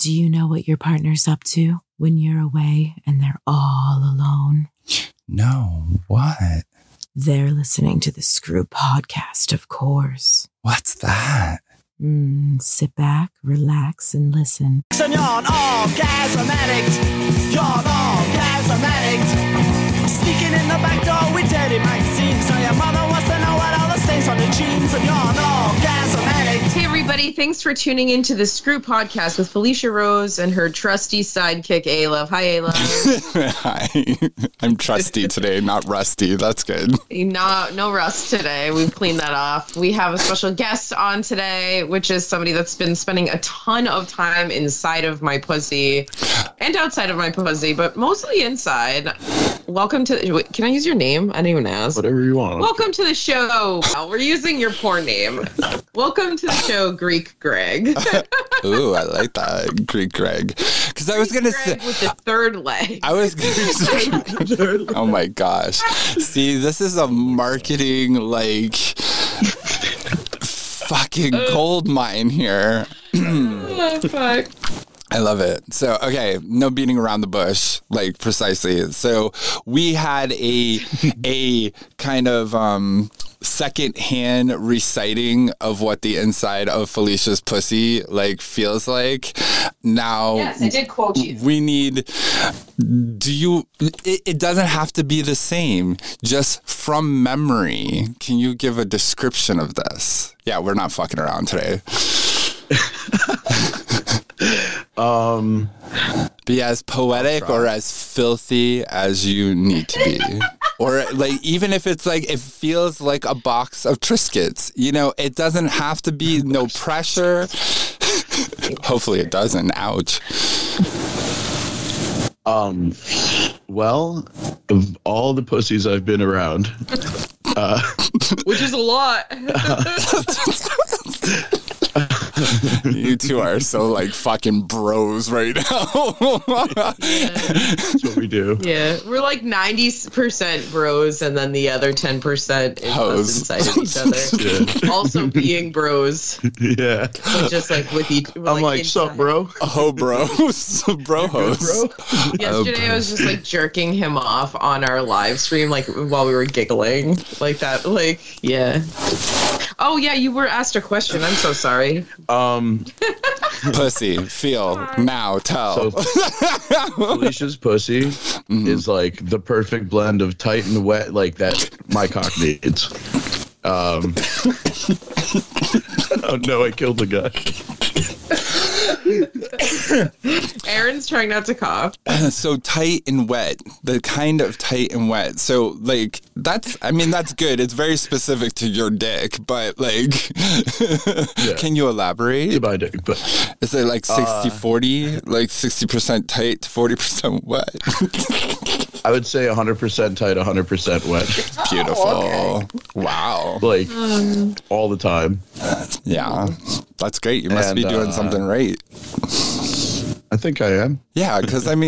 Do you know what your partner's up to when you're away and they're all alone? No, what? They're listening to the Screw podcast, of course. What's that? Sit back, relax, and listen. You're an orgasm addict. You're an orgasm addict. Sneaking in the back door with dirty magazines. So your mother wants to know what all the stains on the jeans. And you're an orgasm addict. Hey everybody, thanks for tuning into the Screw podcast with Felicia Rose and her trusty sidekick, A-Love. Hi, A-Love. Hi. I'm trusty today, not rusty. That's good. No rust today. We've cleaned that off. We have a special guest on today, which is somebody that's been spending a ton of time inside of my pussy and outside of my pussy, but mostly inside. Welcome to... Can I use your name? I didn't even ask. Whatever you want. Welcome to the show. We're using your porn name. Welcome to the show, Greek Greg. Ooh, I like that, Greek Greg. Because I was going to say... with the third leg. I was going to say... Oh my gosh. See, this is a marketing, fucking gold mine here. Oh, fuck. I love it. So, okay, no beating around the bush, precisely. So we had a kind of second-hand reciting of what the inside of Felicia's pussy feels like. Now, yes, I did quote you. We need. It doesn't have to be the same. Just from memory, can you give a description of this? Yeah, we're not fucking around today. Be as poetic or as filthy as you need to be. Or even if it's it feels like a box of Triscuits, it doesn't have to be no pressure. Hopefully it doesn't. Ouch. Well, of all the pussies I've been around, which is a lot. You two are so fucking bros right now. That's what we do. Yeah, we're 90% bros, and then the other 10% is us inside of each other. Yeah. Also being bros. Yeah. But just with each. I'm sup, bro? Oh, bros. Bro host. Yesterday I was just jerking him off on our live stream, while we were giggling. That. Yeah. Oh, yeah, you were asked a question. I'm so sorry. Pussy, feel, now, tell. So, Felicia's pussy is the perfect blend of tight and wet, that my cock needs. Oh no, I killed the guy. Aaron's trying not to cough. So tight and wet, the kind of tight and wet. So that's good. It's very specific to your dick, but yeah. Can you elaborate? My dick, but is it 60-40, 60% tight, 40% wet? I would say 100% tight, 100% wet. Beautiful. Oh, okay. Wow. All the time. Yeah. That's great. You must be doing something right. I think I am. Yeah, because they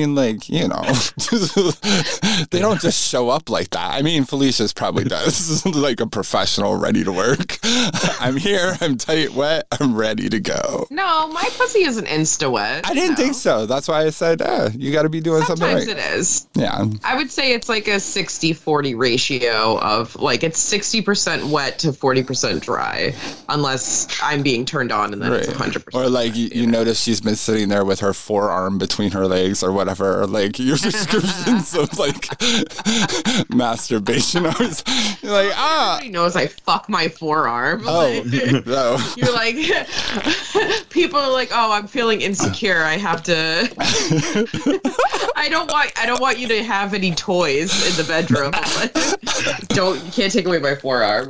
don't just show up like that. Felicia's probably does, a professional ready to work. I'm here, I'm tight, wet, I'm ready to go. No, my pussy isn't insta-wet. I didn't think so. That's why I said, you got to be doing something right. Sometimes it is. Yeah. I would say it's a 60-40 ratio of it's 60% wet to 40% dry, unless I'm being turned on and then it's 100%. Or you notice she's been sitting there with her forearm between her legs or whatever, your descriptions of masturbation. I was Everybody knows I fuck my forearm. Oh, no. You're people are oh, I'm feeling insecure. I have to. I don't want you to have any toys in the bedroom. You can't take away my forearm.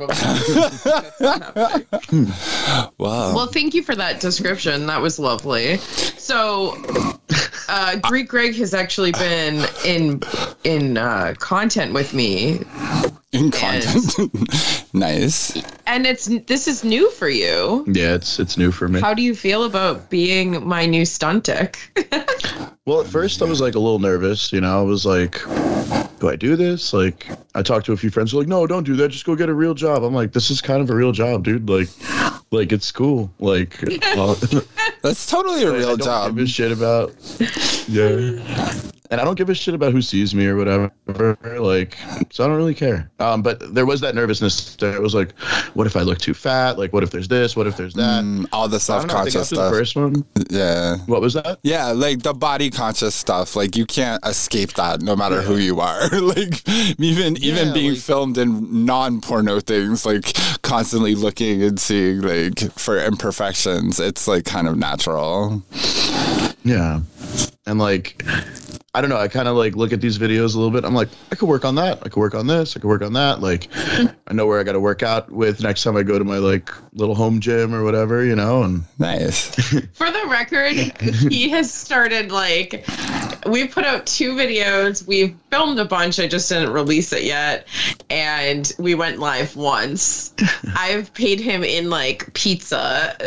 Wow. Well, thank you for that description. That was lovely. So, Greek Greg has actually been in content with me. In content. Nice. And this is new for you. Yeah, it's new for me. How do you feel about being my new stunt dick? Well, at first I was a little nervous, I was do I do this? I talked to a few friends who were no, don't do that. Just go get a real job. I'm this is kind of a real job, dude. It's cool. That's totally a real I don't job. give a shit about. Yeah. And I don't give a shit about who sees me or whatever. Like, so I don't really care. But there was that nervousness there. It was like, what if I look too fat? Like, what if there's this? What if there's that? All the I don't know, I think self-conscious after the stuff. first one. Yeah. What was that? Yeah, like the body conscious stuff. Like you can't escape that no matter who you are. Like even being like- filmed in non-porno things, like constantly looking and seeing like for imperfections, it's like kind of natural. Yeah. And like, I don't know. I kind of like look at these videos a little bit. I'm like, I could work on that. I could work on this. I could work on that. Like, I know where I got to work out with next time I go to my like little home gym or whatever, you know. And Nice. For the record, he has started like, we put out 2 videos. We've filmed a bunch. I just didn't release it yet. And we went live once. I've paid him in like pizza.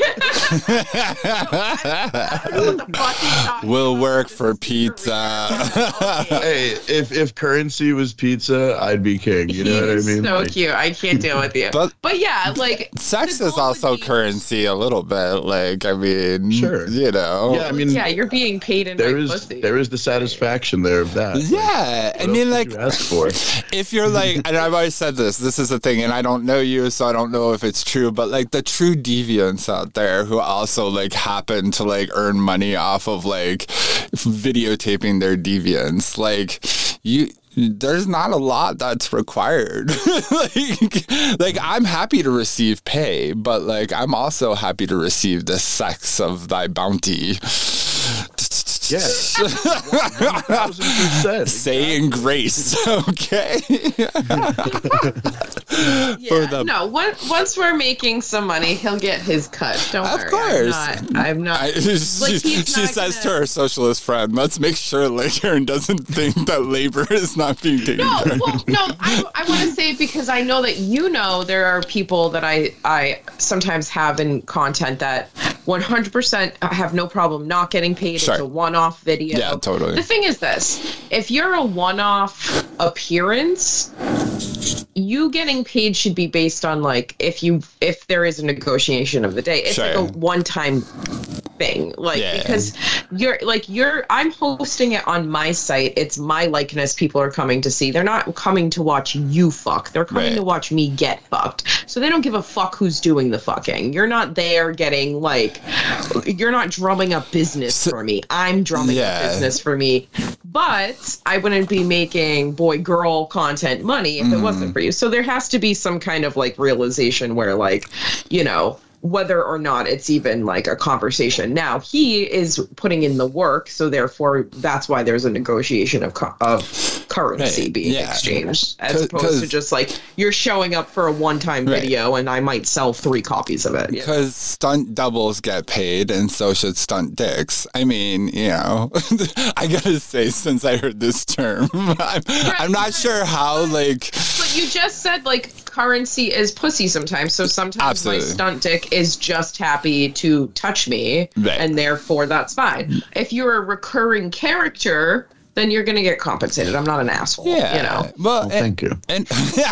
I don't know what the fuck he's talking We'll about. work This for is pizza. hey, if currency was pizza, I'd be king. You know what I He's mean? so Like, cute. I can't deal with you. But- yeah, like Sex the is goal would also be- currency a little bit. Like, I mean, Sure. you know. Yeah, I mean, Yeah, you're being paid in my pussy. there is the satisfaction there of that. Like, Yeah, I what mean, else like, could you ask for? if you're like, and I've always said this is the thing, and I don't know you, so I don't know if it's true, but like the true deviants out there who also like happen to like earn money off of like videotaping their deviance, like there's not a lot that's required. like I'm happy to receive pay, but like I'm also happy to receive the sex of thy bounty. Yeah. 1000%. Saying grace, okay? Yeah, no. Once we're making some money, he'll get his cut. Don't Of worry. course. I'm not. She he's not says to gonna- her socialist friend, let's make sure Aaron doesn't think that labor is not being taken No, care of. well, no. I want to say it because I know that there are people that I sometimes have in content that 100% have no problem not getting paid. Sure. It's a one-off video. Yeah, totally. The thing is this: if you're a one-off appearance, you getting paid should be based on like if there is a negotiation of the day. It's like Sure. a one-time thing, like Yeah. because I'm hosting it on my site. It's my likeness people are coming to see. They're not coming to watch you fuck. They're coming Right. to watch me get fucked. So they don't give a fuck who's doing the fucking. You're not there getting like, you're not drumming up business for me. I'm drumming Yeah. up business for me. But I wouldn't be making boy girl content money if it wasn't for you. So there has to be some kind of like realization where like, you know, whether or not it's even like a conversation. Now he is putting in the work, so therefore that's why there's a negotiation of currency Right, being yeah. exchanged, as 'Cause- opposed to just like you're showing up for a one-time Right. video and I might sell 3 copies of it. Yeah. Because stunt doubles get paid, and so should stunt dicks. I mean, you know, I gotta say, since I heard this term, I'm not sure how, like, But you just said like currency is pussy sometimes. So sometimes Absolutely. my stunt dick is just happy to touch me, Right. and therefore that's fine. If you're a recurring character, then you're gonna get compensated. I'm not an asshole. yeah. You know. Well, Thank you. and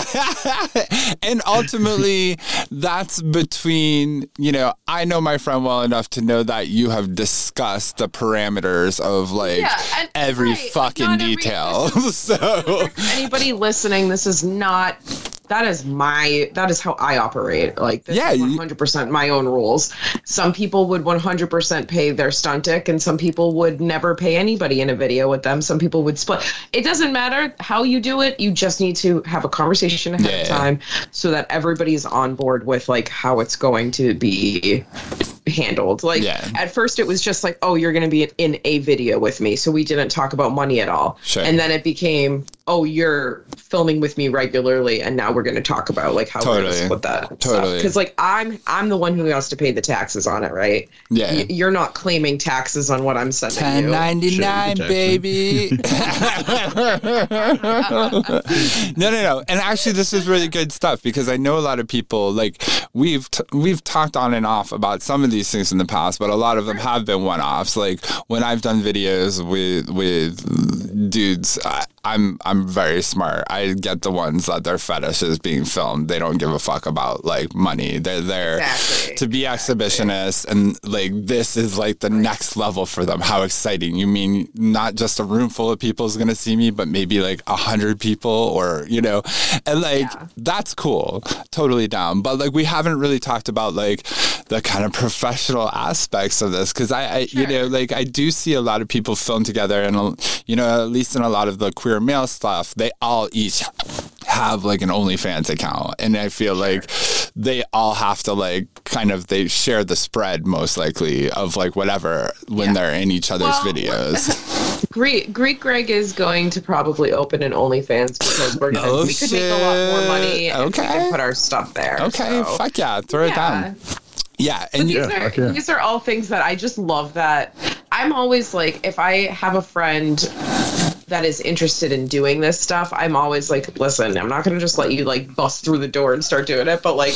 and ultimately that's between, you know, I know my friend well enough to know that you have discussed the parameters of like Yeah, and- every right, fucking not every- detail. So Anybody listening, this is not. That is how I operate. Like, this Yeah, is you- 100% my own rules. Some people would 100% pay their stunt dick, and some people would never pay anybody in a video with them. Some people would split. It doesn't matter how you do it. You just need to have a conversation ahead of Yeah. time so that everybody's on board with like how it's going to be handled. Like Yeah. at first it was just like, oh, you're going to be in a video with me. So we didn't talk about money at all. Sure. And then it became, oh, you're filming with me regularly, and now we're going to talk about like how we're going Totally. to split that. Totally. Because like I'm the one who has to pay the taxes on it, right? Yeah. You're not claiming taxes on what I'm sending you. 1099, Sure, baby. No. And actually, this is really good stuff because I know a lot of people, like, we've talked on and off about some of these things in the past, but a lot of them have been one-offs. Like, when I've done videos with dudes, I'm very smart. I get the ones that their fetish is being filmed. They don't give a fuck about like money. They're there to be exhibitionists, and like this is like the next level for them. How exciting! You mean not just a room full of people is going to see me, but maybe like 100 people, or and like that's cool. Totally down. But like we haven't really talked about like the kind of professional aspects of this, because I like I do see a lot of people film together, and at least in a lot of the queer male stuff, they all each have like an OnlyFans account, and I feel like they all have to like kind of they share the spread most likely of like whatever when they're in each other's videos. Greek Greg is going to probably open an OnlyFans because we could make a lot more money and we can put our stuff there. Okay, so. Fuck yeah, throw it down. Yeah, and these are all things that I just love. That I'm always like, if I have a friend that is interested in doing this stuff, I'm always like, listen, I'm not going to just let you like bust through the door and start doing it. But like,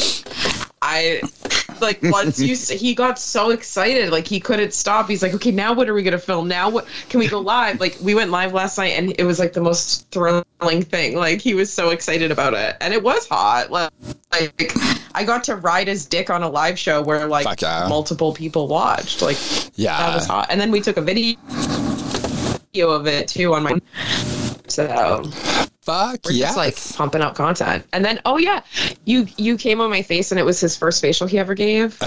once he got so excited, like he couldn't stop. He's like, okay, now what are we going to film? Now what can we go live? Like we went live last night and it was like the most thrilling thing. Like he was so excited about it. And it was hot. Like I got to ride his dick on a live show where like multiple people watched. Like that was hot. And then we took a video of it too on my so fuck we're just like pumping out content. And then you came on my face and it was his first facial he ever gave.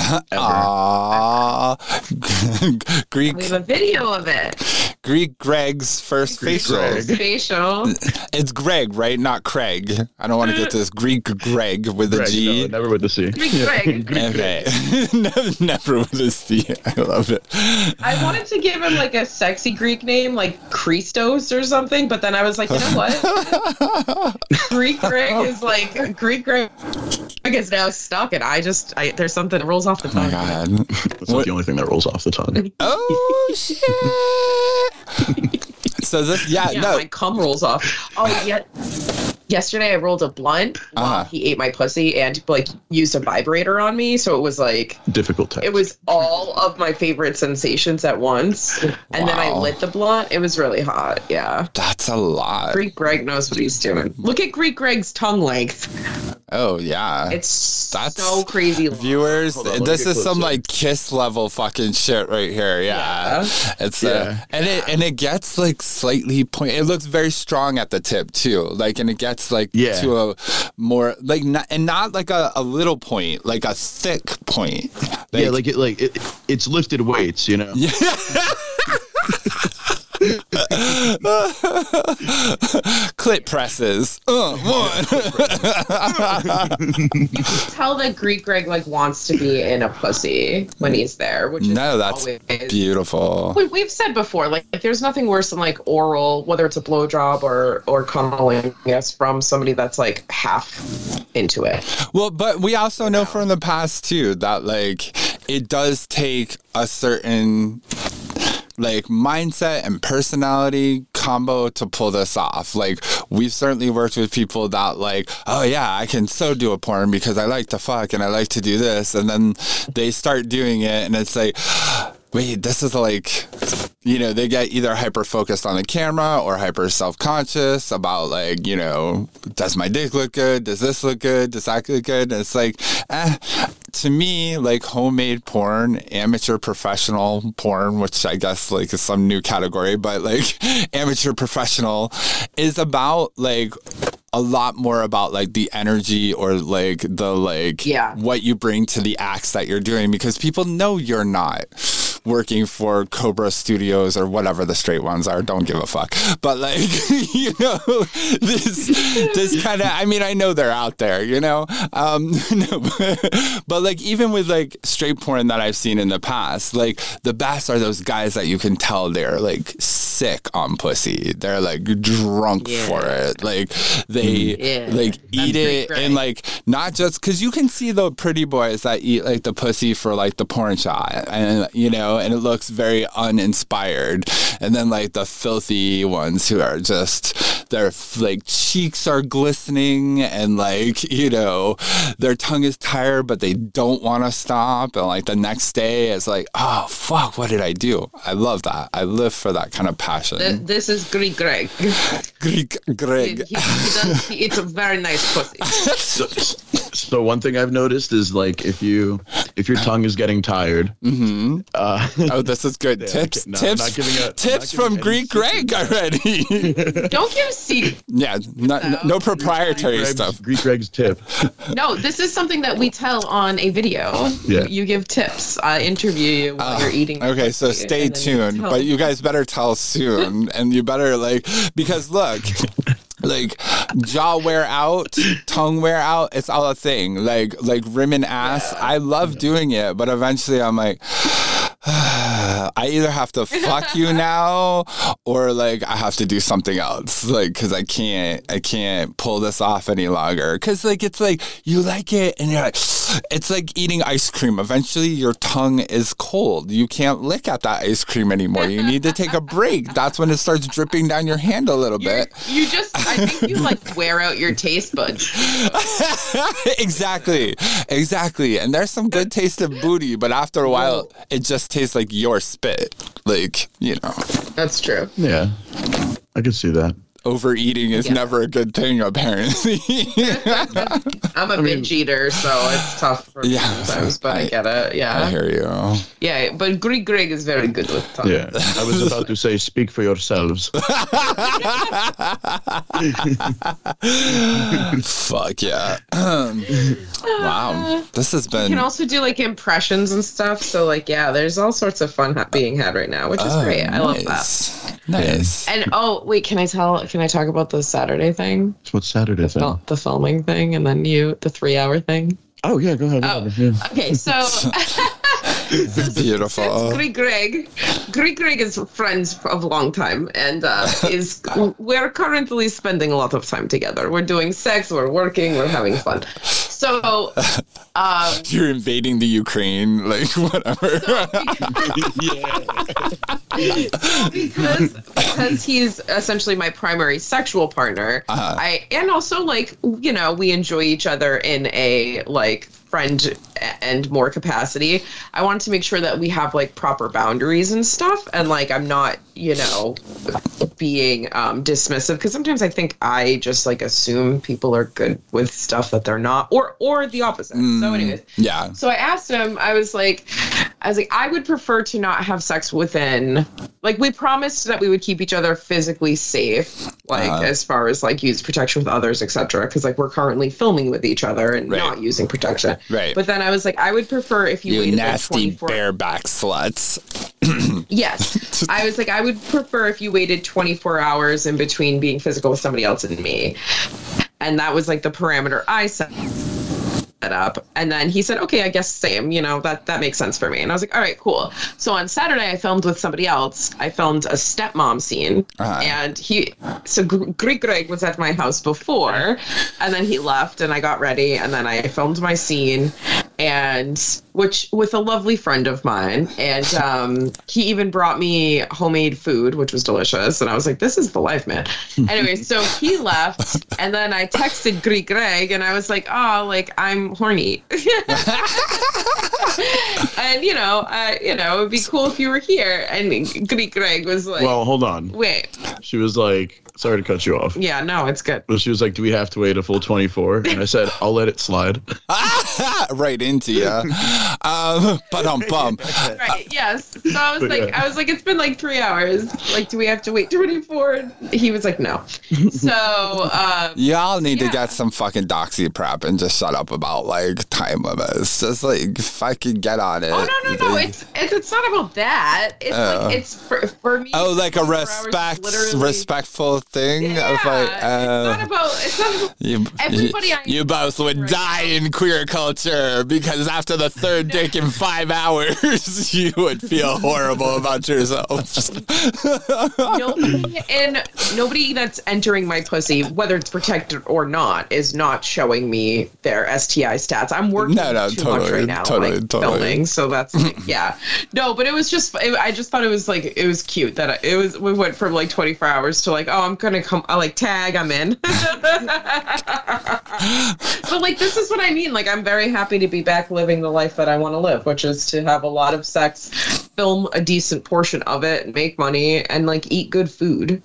Greek, we have a video of it. Greek Greg's first facial. It's Greg, right? Not Craig. I don't want to get this Greek Greg with a G. No, never with a C. Greek Greg. Okay. Never with a C. I love it. I wanted to give him like a sexy Greek name, like Christos or something, but then I was like, you know what? Greek Greg is like Greek Greg is now stuck, and there's something that rolls off the tongue. Oh my God. That's not the only thing that rolls off the tongue. Oh shit. So this, my cum rolls off. Oh yeah. Yesterday I rolled a blunt while he ate my pussy and like used a vibrator on me, so it was like difficult text. It was all of my favorite sensations at once, and then I lit the blunt. It was really hot. Yeah, that's a lot. Greek Greg knows what he's doing. Look at Greek Greg's tongue length. Oh yeah, that's so crazy. Viewers, this is some like Kiss level fucking shit right here. Yeah. It's and it gets like slightly point. It looks very strong at the tip too. Like, and it gets like to a more like not like a little point, like a thick point. Like, it's lifted weights, you know. Yeah. Clit presses. One. Tell that Greek Greg like wants to be in a pussy when he's there, which is that's beautiful. We've said before, like there's nothing worse than like oral, whether it's a blowjob or cunnilingus from somebody that's like half into it. Well, but we also know from the past too that like it does take a certain like mindset and personality combo to pull this off. Like we've certainly worked with people that like, oh yeah, I can so do a porn because I like to fuck and I like to do this, and then they start doing it and it's like, wait, this is like, they get either hyper focused on the camera or hyper self-conscious about like, does my dick look good? Does this look good? Does that look good? And it's like, to me, like homemade porn, amateur professional porn, which I guess like is some new category, but like amateur professional is about like a lot more about like the energy or like the what you bring to the acts that you're doing, because people know you're not working for Cobra Studios or whatever the straight ones are. Don't give a fuck. But like, this kind of, I mean, I know they're out there, but like even with like straight porn that I've seen in the past, like the best are those guys that you can tell they're like sick on pussy. They're like drunk for it. Like they like eat it and like not just because you can see the pretty boys that eat like the pussy for like the porn shot, and and it looks very uninspired, and then like the filthy ones who are just their like cheeks are glistening and like, you know, their tongue is tired, but they don't want to stop. And like the next day it's like, oh, fuck, what did I do? I love that. I live for that kind of passion. This is Greek Greg. Greek Greg. He eats a very nice pussy. So one thing I've noticed is like if your tongue is getting tired. Mm-hmm. Oh, this is good. Tips tips from Greek Greg already. Don't give secrets. Yeah, no proprietary stuff. Greek Greg's tip. No, this is something that we tell on a video. Yeah. You give tips. I interview you while you're eating. Okay, so stay tuned. But you guys better tell soon. And you better like, because look, like jaw wear out, tongue wear out, it's all a thing. Like rim and ass. I love doing it, but eventually I'm like, I either have to fuck you now or like I have to do something else, like, because I can't pull this off any longer, because like it's like you like it and you're like, it's like eating ice cream. Eventually your tongue is cold, you can't lick at that ice cream anymore, you need to take a break. That's when it starts dripping down your hand a little bit. I think you like wear out your taste buds. Exactly, and there's some good taste of booty, but after a while it just tastes like your spit, like, you know. That's true. Yeah, I can see that. Overeating is never a good thing, apparently. I'm a binge eater, so it's tough for me sometimes, but I get it. Yeah, I hear you. Yeah, but Greek Greg is very good with tongue. Yeah, I was about to say, speak for yourselves. Fuck yeah. Wow, this has been. You can also do like impressions and stuff. So like, yeah, there's all sorts of fun being had right now, which is great. I love that. Nice. And wait, can I talk about the Saturday thing? What's Saturday thing? The filming thing, and then the 3-hour thing. Oh yeah, go ahead. Yeah. Okay, so beautiful. Greek Greg is friends of a long time, and we're currently spending a lot of time together. We're doing sex, we're working, we're having fun. So you're invading the Ukraine, like whatever. Because he's essentially my primary sexual partner, and also like, you know, we enjoy each other in a like friend and more capacity. I wanted to make sure that we have like proper boundaries and stuff, and like I'm not, you know, being dismissive, because sometimes I think I just like assume people are good with stuff that they're not, or the opposite. So anyways, yeah. So I asked him, I was like I would prefer to not have sex within, like, we promised that we would keep each other physically safe, like as far as like use protection with others, etc., because like we're currently filming with each other and not using protection. Right. But then I was like, I would prefer if you waited nasty like 24 bareback sluts. Yes. I was like, I would prefer if you waited 24 hours in between being physical with somebody else and me. And that was like the parameter I set up. And then he said, okay, I guess same, you know, that makes sense for me. And I was like, all right, cool. So on Saturday I filmed with somebody else. I filmed a stepmom scene, and Greek Greg was at my house before, and then he left and I got ready, and then I filmed my scene, and which with a lovely friend of mine, and he even brought me homemade food, which was delicious, and I was like, this is the life, man. Anyway, so he left, and then I texted Greek Greg, and I was like, oh, like, I'm horny. And it'd be cool if you were here. And Greek Greg was like, well, hold on, wait. She was like, sorry to cut you off. Yeah, no, it's good. Well, she was like, do we have to wait a full 24? And I said, I'll let it slide. Right into you. Right, yes. So I was like, it's been like 3 hours. Like, do we have to wait 24? He was like, no. So y'all need to get some fucking doxy prep and just shut up about like time limits. Just like fucking get on it. Oh no. It's not about that. It's like, it's for me. Oh, like a respectful thing. Yeah, of like, it's not about everybody. You both would die in queer culture, because after the third dick in 5 hours, you would feel horrible about yourself. Nobody that's entering my pussy, whether it's protected or not, is not showing me their STI stats. I'm working too much right now, filming. So that's like, yeah. No, but it was just, I just thought it was like, it was cute that we went from like 24 24 hours to like, oh, I'm gonna come, I like tag, I'm in. But like, this is what I mean. Like, I'm very happy to be back living the life that I want to live, which is to have a lot of sex, film a decent portion of it, make money, and like eat good food.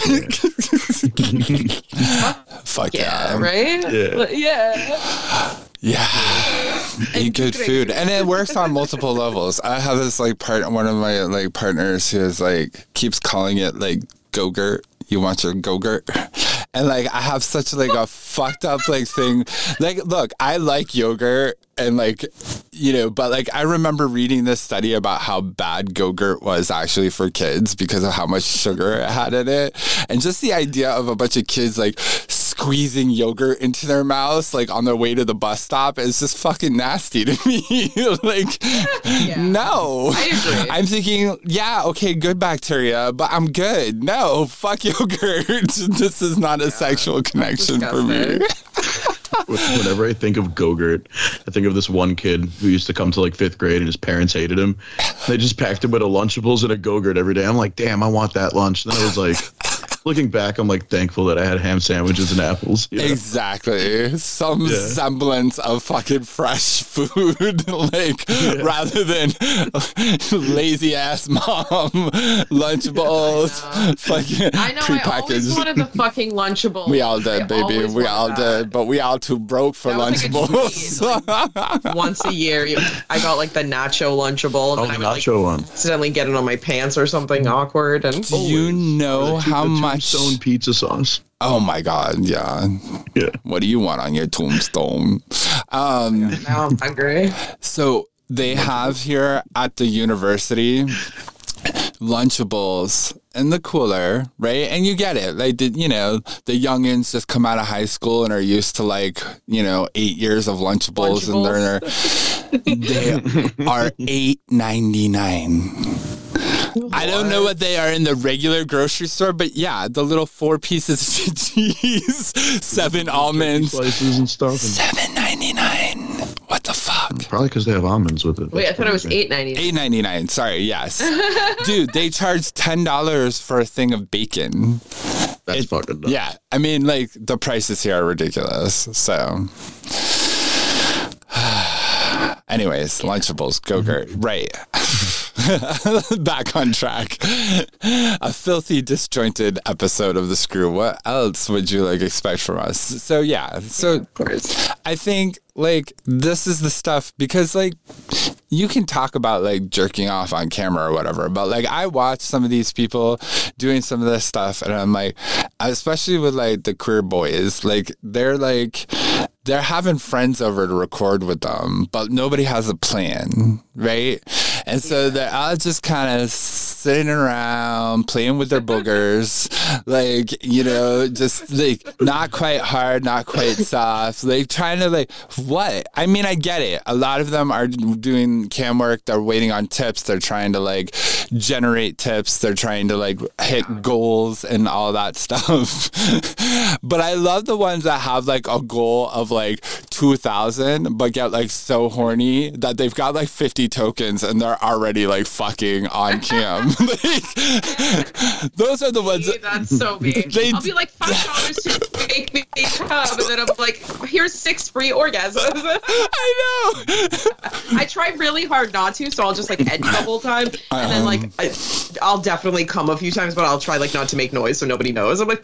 Fuck yeah. Right? Yeah. Eat good food. And it works on multiple levels. I have this like one of my like partners who is like keeps calling it like Go-Gurt. You want your Go-Gurt? And like I have such like a fucked up like thing. Like, look, I like yogurt and like, you know, but like I remember reading this study about how bad Go-Gurt was actually for kids because of how much sugar it had in it. And just the idea of a bunch of kids like squeezing yogurt into their mouths like on their way to the bus stop is just fucking nasty to me. Like, no. I agree. I'm thinking, yeah, okay, good bacteria, but I'm good. No, fuck yogurt. This is not a sexual connection for me. Whenever I think of Go-Gurt, I think of this one kid who used to come to like 5th grade and his parents hated him. They just packed him with a Lunchables and a Go-Gurt every day. I'm like, damn, I want that lunch. And then I was like, looking back, I'm like thankful that I had ham sandwiches and apples. You know? Exactly. Some semblance of fucking fresh food, like rather than lazy ass mom Lunchables. Fucking I know. prepackaged. I always wanted the fucking Lunchable. We all did, baby. We all did, but we all too broke for Lunchables. Like, once a year, I got like the nacho Lunchable. And the nacho one. Accidentally get it on my pants or something awkward. And do you know how much Tombstone pizza sauce? Oh my god, yeah. What do you want on your tombstone? Now I'm hungry. So they have here at the university Lunchables in the cooler, right? And you get it. They did, you know, the youngins just come out of high school and are used to like, you know, 8 years of Lunchables. And they are $8.99. I don't know what they are in the regular grocery store, but yeah, the little 4 pieces of cheese, 7 almonds, slices and stuff. $7.99. What the fuck? Probably because they have almonds with it. Wait, I thought it was $8.99. $8.99. Sorry, yes, dude. They charge $10 for a thing of bacon. That's fucking nuts. Yeah, I mean, like the prices here are ridiculous. So. Anyways, Lunchables, Go-Gurt, right. Back on track. A filthy, disjointed episode of The Screw. What else would you like expect from us? So yeah, of course. I think like this is the stuff because like you can talk about like jerking off on camera or whatever, but like I watch some of these people doing some of this stuff and I'm like, especially with like the queer boys, like they're having friends over to record with them, but nobody has a plan, right? And so they're all just kind of sitting around, playing with their boogers, like, you know, just like not quite hard, not quite soft, like trying to like, what? I mean, I get it. A lot of them are doing cam work. They're waiting on tips. They're trying to like generate tips. They're trying to like hit goals and all that stuff. But I love the ones that have like a goal of like 2,000, but get like so horny that they've got like 50 tokens and they're already like fucking on cam. Like, those are the ones. That's so me. I'll be like $5 to make me come, and then I'm like, here's 6 free orgasms. I know. I try really hard not to, so I'll just like edge the whole time, and then like I'll definitely come a few times, but I'll try like not to make noise so nobody knows. I'm like,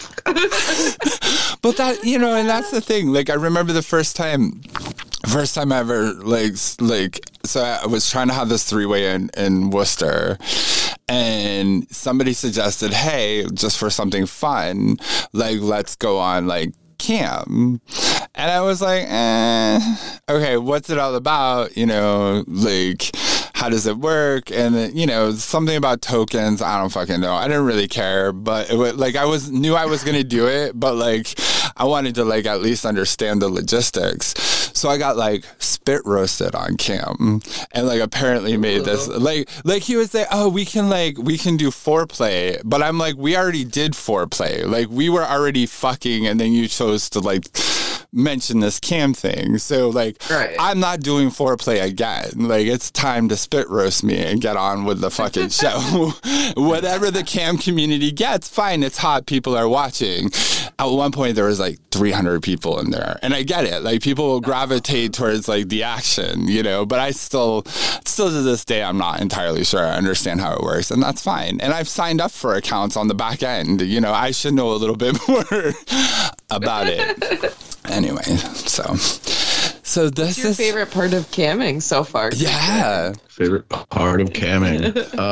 but that, you know, and that's the thing. Like I remember the first time I ever like so I was trying to have this 3-way in Worcester, and somebody suggested, hey, just for something fun, like let's go on like cam. And I was like, okay, what's it all about? You know, like, how does it work? And, you know, something about tokens, I don't fucking know. I didn't really care, but it was, like, knew I was going to do it, but, like, I wanted to, like, at least understand the logistics. So I got, like, spit roasted on cam and, like, apparently made this, like he would say, oh, we can do foreplay. But I'm like, we already did foreplay. Like, we were already fucking, and then you chose to, like, mention this cam thing. So like, Right. I'm not doing foreplay again. Like, it's time to spit roast me and get on with the fucking show. Whatever the cam community gets, fine. It's hot. People are watching. At one point, there was like 300 people in there, and I get it. Like, people will gravitate towards like the action, you know. But I still to this day, I'm not entirely sure I understand how it works, and that's fine. And I've signed up for accounts on the back end. You know, I should know a little bit more about it. Anyway, so this What's your is favorite part of camming so far? yeah. Favorite part of camming?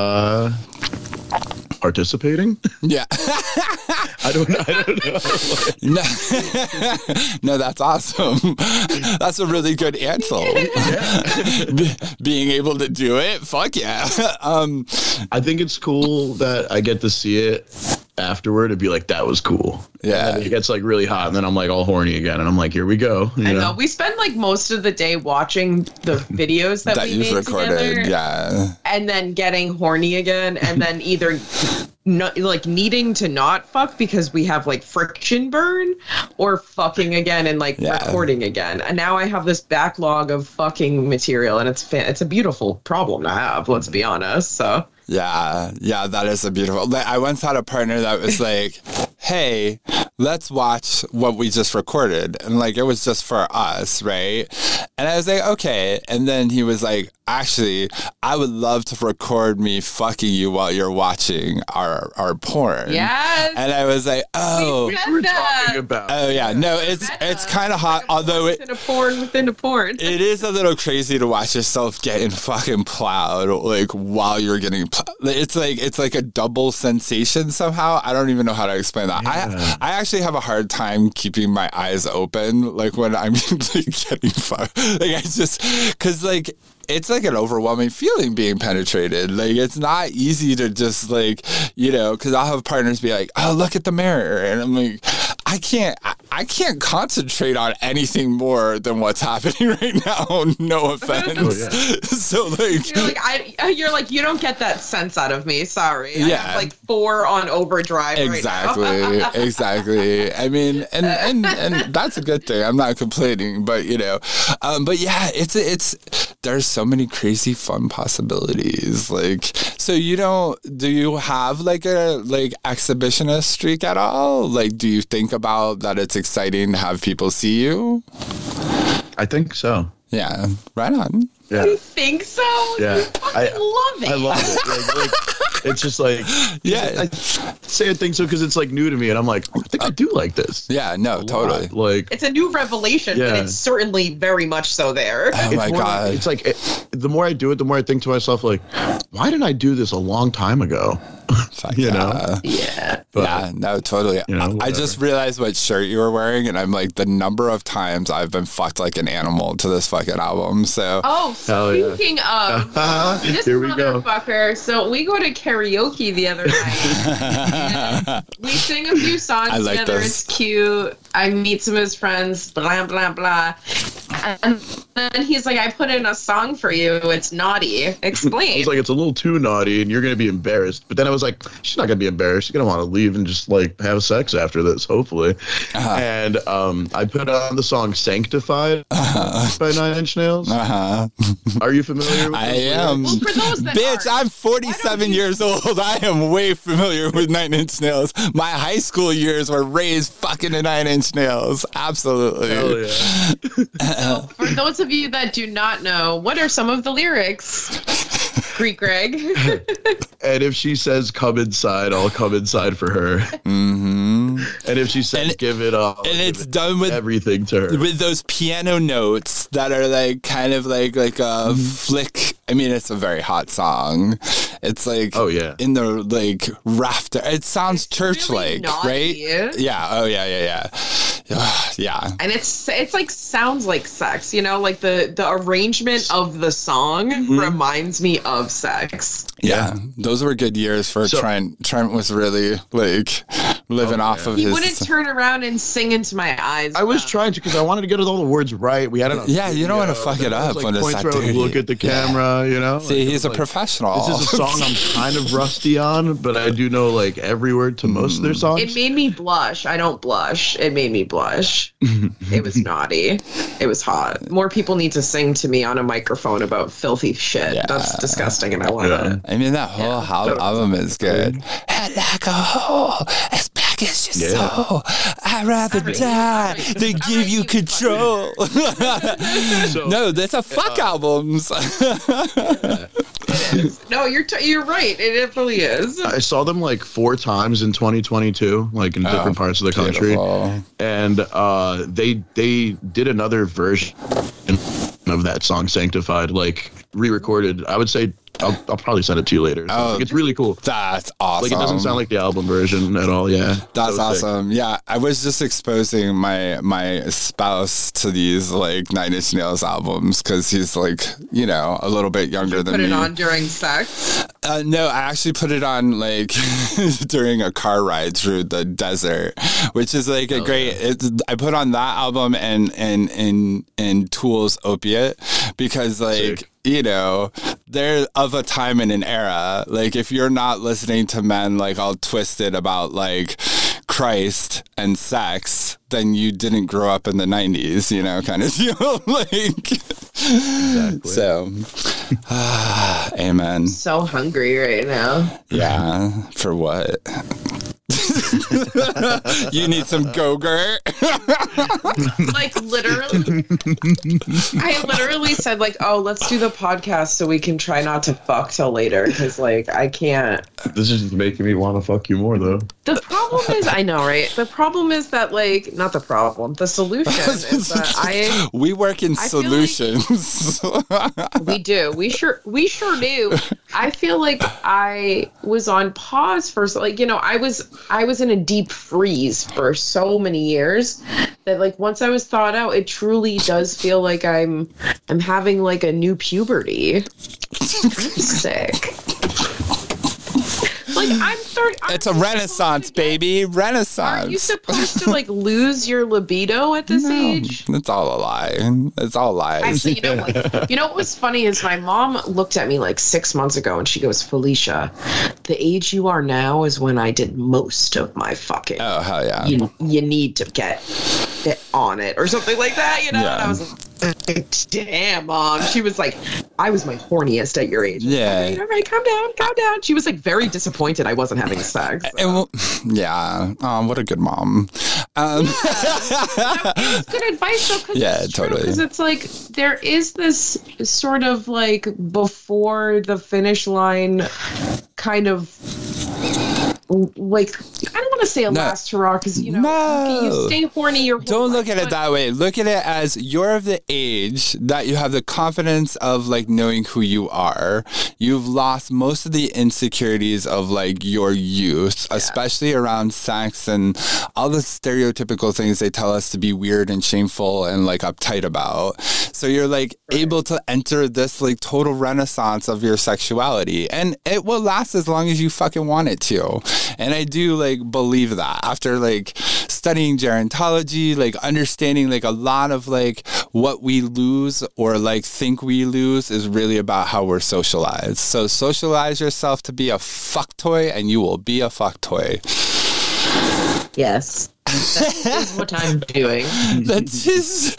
Participating? Yeah. I don't know. No, that's awesome. That's a really good answer. Being able to do it, fuck yeah. I think it's cool that I get to see it afterward and be like, that was cool. Yeah. And then it gets like really hot, and then I'm like all horny again, and I'm like, here we go. You I know? know. We spend like most of the day watching the videos that we you've made recorded, together, yeah. and then getting horny again, and then either not like needing to not fuck because we have like friction burn, or fucking again and like Yeah. recording again. And now I have this backlog of fucking material, and it's a beautiful problem to have. Let's be honest. So. Yeah, that is a beautiful. Like, I once had a partner that was like, "Hey, let's watch what we just recorded," and like it was just for us, right? And I was like, "Okay," and then he was like, "Actually, I would love to record me fucking you while you're watching our porn." Yes. And I was like, "Oh." We We're said that. talking about. Oh yeah, no, it's kind of hot. Although within a porn within a porn. it is a little crazy to watch yourself getting fucking plowed like while you're getting plowed. It's like a double sensation somehow. I don't even know how to explain that. Yeah. I actually have a hard time keeping my eyes open like when I'm like getting fucked. Like I just because like. It's like an overwhelming feeling being penetrated. Like, it's not easy to just like, you know, because I'll have partners be like, "Oh, look at the mirror," and I'm like, I can't concentrate on anything more than what's happening right now. No offense. Oh, yeah. So like, You're like, you don't get that sense out of me. Sorry. I Yeah. have like 4 on overdrive exactly, right now. exactly. I mean, and that's a good thing. I'm not complaining, but you know, but yeah, it's there's so many crazy fun possibilities. Like, so do you have like a exhibitionist streak at all? Like, do you think about that it's exciting to have people see you? I think so. Yeah, right on. Yeah. You think so? Yeah. You fucking love it. I love it. Like, it's just like, Yeah. I say I think so because it's like new to me, and I'm like, I think I do like this. Yeah, no, totally. Like, It's a new revelation, but Yeah. it's certainly very much so there. Oh my more- God. It's like the more I do it, the more I think to myself, like, why didn't I do this a long time ago? Fuck You yeah. know? Yeah. Yeah, no, totally. You know, I just realized what shirt you were wearing, and I'm like, the number of times I've been fucked like an animal to this fucking album. So, Oh, Hell yeah. speaking of this Here we go. motherfucker, so we go to karaoke the other night. We sing a few songs I like together. this. It's cute. I meet some of his friends, blah, blah, blah. And then he's like, I put in a song for you. It's naughty. I Explain. was like, it's a little too naughty, and you're gonna be embarrassed. But then I was like, she's not gonna be embarrassed. She's gonna want to leave and just like have sex after this, hopefully. And I put on the song "Sanctified" by 9 Inch Nails. Are you familiar with I those am. lyrics? Well, for those that Bitch, aren't, I'm 47 years old. I am way familiar with 9 Inch Nails. My high school years were raised fucking to 9 Inch Nails. Absolutely. Hell yeah. for those of you that do not know, what are some of the lyrics? Greek Greg. And if she says come inside, I'll come inside for her. Mm-hmm. And if she says And- give it up, And it's done with everything to her. with those piano notes that are like kind of like a flick. I mean, it's a very hot song. It's like Oh, yeah. in the like rafter. It sounds church like, naughty. right? Yeah. Oh yeah. Yeah. And it's like sounds like sex, you know, like the arrangement of the song reminds me of sex. Yeah, those were good years for So- Trent. Trent was really like living off of He his. wouldn't turn around and sing into my eyes. I was though. trying to because I wanted to get all the words right. We had it on Yeah, you don't want to video, fuck it and I up was, when it's points that where I would dirty. look at the camera, you know. See, Like, he's a it was professional. This is a song I'm kind of rusty on, but I do know like every word to most of their songs. It made me blush. I don't blush. It made me blush. It was naughty. It was hot. More people need to sing to me on a microphone about filthy shit. Yeah. That's disgusting, and I love it. I mean, that whole album is good. Head like a hole, as black as your soul. I'd rather die than give you control. No, that's a fuck albums. No, you're right. It really is. I saw them like 4 times in 2022, like in different parts of the country, beautiful. and they did another version of that song, "Sanctified," like re-recorded. I would say I'll probably send it to you later. Oh. Like, it's really cool. That's awesome. Like it doesn't sound like the album version at all. Yeah, That's So sick. awesome. Yeah, I was just exposing my spouse to these like Nine Inch Nails albums because he's like, you know, a little bit younger than Put me. it on during sex. No, I actually put it on like during a car ride through the desert, which is like a great. I put on that album and Tool's Opiate because like. Sick. You know, they're of a time and an era. Like, if you're not listening to men like all twisted about like Christ and sex, then you didn't grow up in the 90s, you know, kind of deal. Like, Exactly. so, amen. So hungry right now. Yeah, for what? You need some Go-Gurt? Like literally, I literally said like, "Oh, let's do the podcast so we can try not to fuck till later." Because like I can't. This is making me want to fuck you more, though. The problem is, I know, right? The problem is that like, not the problem. The solution is that We work in I feel like- solutions. we do. We sure do. I feel like I was on pause for like, you know, I was in a deep freeze for so many years that like once I was thawed out, it truly does feel like I'm having like a new puberty. Sick. Like I'm 30. It's a renaissance, baby. Renaissance. Are you supposed to like lose your libido at this age? It's all a lie. It's all lies. Actually, you know what was funny is my mom looked at me like 6 months ago and she goes, "Felicia, the age you are now is when I did most of my fucking. Oh, hell yeah. You need to get on it," or something like that, you know? Yeah. And I was like, "Damn, Mom." She was like, "I was my horniest at your age." Yeah. All right, calm down. She was like very disappointed I wasn't having sex. And well, yeah. Oh, what a good mom. It was good advice though, because Yeah, totally. Because it's like there is this sort of like before the finish line kind of like, I don't want to say a last hurrah because you know No. you stay horny your whole Don't look life, at it but- that way. Look at it as you're of the age that you have the confidence of like knowing who you are. You've lost most of the insecurities of like your youth, especially around sex and all the stereotypical things they tell us to be weird and shameful and like uptight about. So you're like able to enter this like total renaissance of your sexuality, and it will last as long as you fucking want it to. And I do like believe that after like studying gerontology, like understanding like a lot of like what we lose or like think we lose is really about how we're socialized. So socialize yourself to be a fuck toy and you will be a fuck toy. Yes, that is what I'm doing. That's just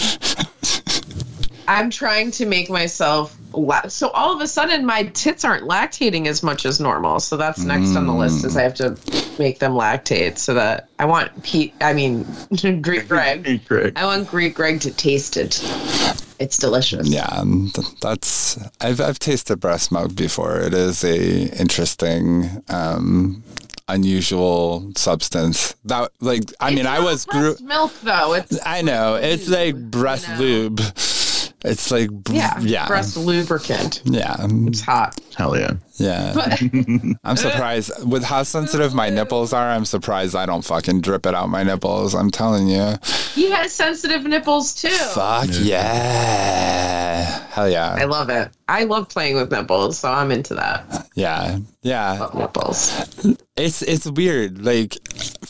I'm trying to make myself so all of a sudden my tits aren't lactating as much as normal. So that's next on the list is I have to make them lactate so that I want Greek Greg. Correct. I want Greek Greg to taste it. It's delicious. yeah, that's I've tasted breast milk before. It is a interesting unusual substance that like I mean I was breast milk though. I know it's like breast lube. It's like breast lubricant. Yeah. It's hot. Hell yeah. Yeah. I'm surprised with how sensitive my nipples are. I'm surprised I don't fucking drip it out my nipples. I'm telling you. He has sensitive nipples too. Fuck yeah. Hell I yeah. love it. I love playing with nipples, so I'm into that. Yeah. Yeah. Love nipples. It's weird. Like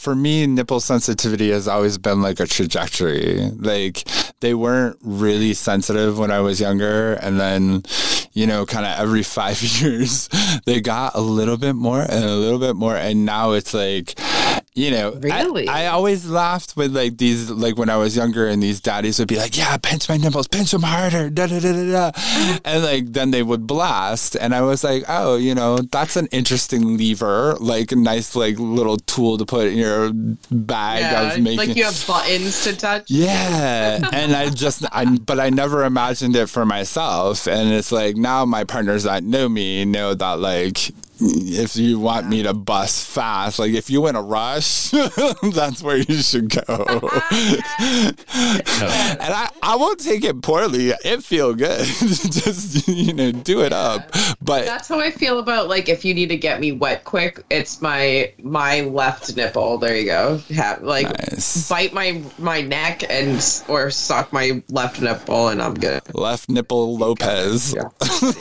for me, nipple sensitivity has always been like a trajectory. Like they weren't really sensitive when I was younger. And then, you know, kind of every 5 years, they got a little bit more and a little bit more. And now it's like, you know, Really? I always laughed with like these, like when I was younger and these daddies would be like, yeah, pinch my nipples, pinch them harder, da da da da da. And like, then they would blast. And I was like, oh, you know, that's an interesting lever, like a nice, like little tool to put in your bag of making. Like you have buttons to touch. Yeah. And but I never imagined it for myself. And it's like now my partners that know me know that like, if you want me to bust fast, like if you in a rush, that's where you should go. And I won't take it poorly. It feel good. Just, you know, do it up. But That's how I feel about like if you need to get me wet quick, it's my left nipple. There you go. Nice. Bite my neck or suck my left nipple and I'm good. Left nipple Lopez. Yeah.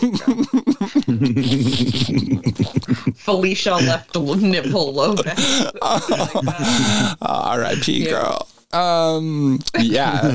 Felicia left nipple Lopez. R.I.P. girl. Yeah.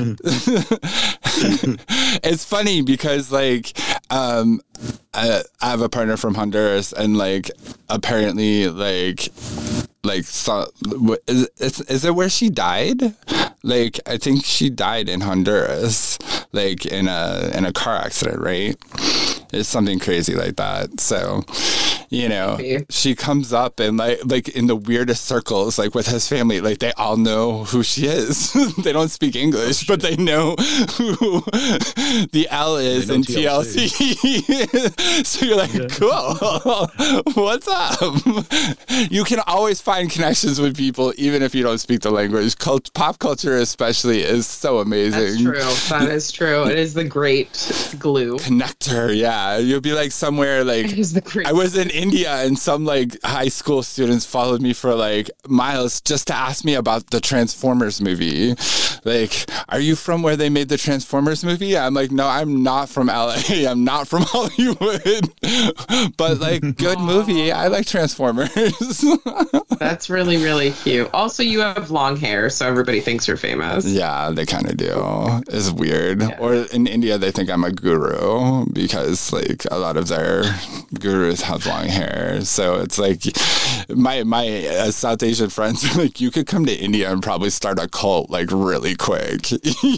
It's funny because like I have a partner from Honduras and like apparently like so, is it where she died? Like I think she died in Honduras, like in a car accident, right? It's something crazy like that. So, you know, she comes up and like in the weirdest circles, like with his family, like they all know who she is. They don't speak English, but they know who the L is in TLC. So you're like, cool. What's up? You can always find connections with people, even if you don't speak the language. Pop culture especially is so amazing. That's true. That is true. It is the great glue. Connector, yeah. You'll be like somewhere like It is the great. I was in India and some like high school students followed me for like miles just to ask me about the Transformers movie. Like, are you from where they made the Transformers movie? I'm like, no, I'm not from LA. I'm not from Hollywood. But like, good movie. I like Transformers. That's really, really cute. Also, you have long hair, so everybody thinks you're famous. Yeah, they kind of do. It's weird. Yeah. Or in India, they think I'm a guru because like a lot of their gurus have long hair. So it's like my South Asian friends are like, you could come to India and probably start a cult like really quick.